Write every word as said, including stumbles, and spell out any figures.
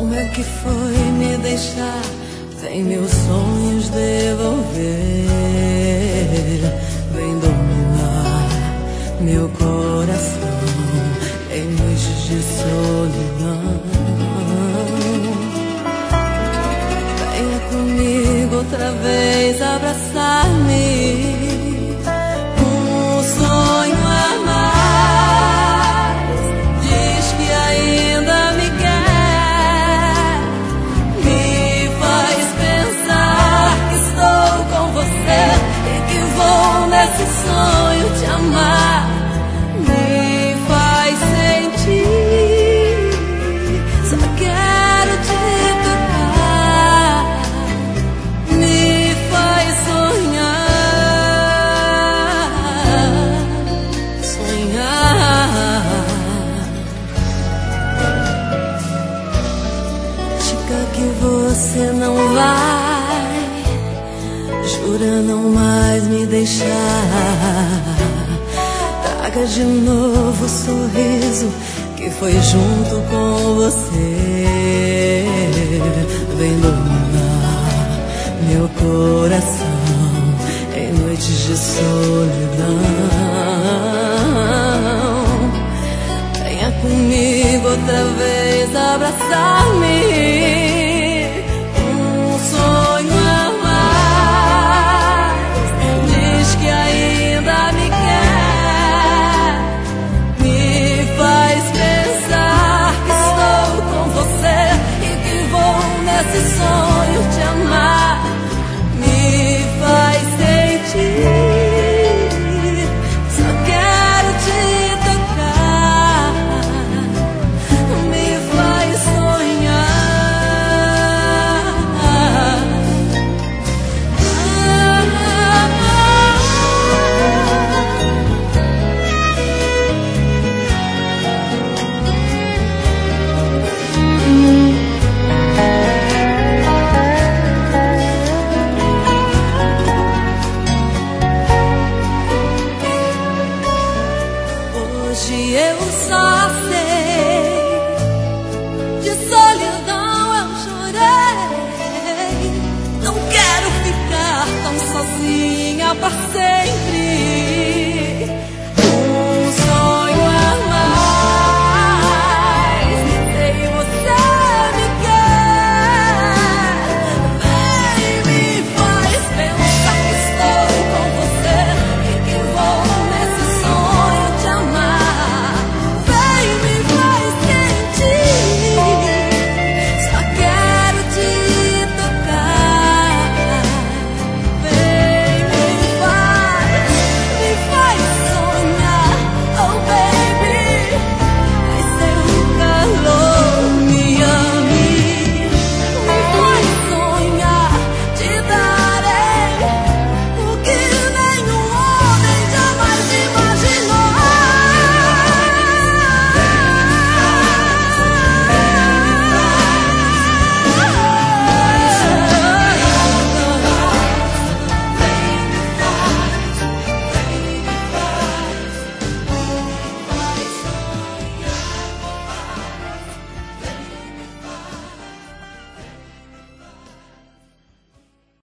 Como é que foi me deixar sem meus sonhos devolver? Vem dominar meu coração em noites de solidão. Venha comigo outra vez abraçar-me. Um sonho a mais diz que ainda me quer. Me faz pensar que estou com você e que vou nesse sonho te amar. Me faz sentir, só quero te tocar. Me faz sonhar, sonhar. Diga que você não vai, jura não mais me deixar. Traga de novo o sorriso que foi junto com você.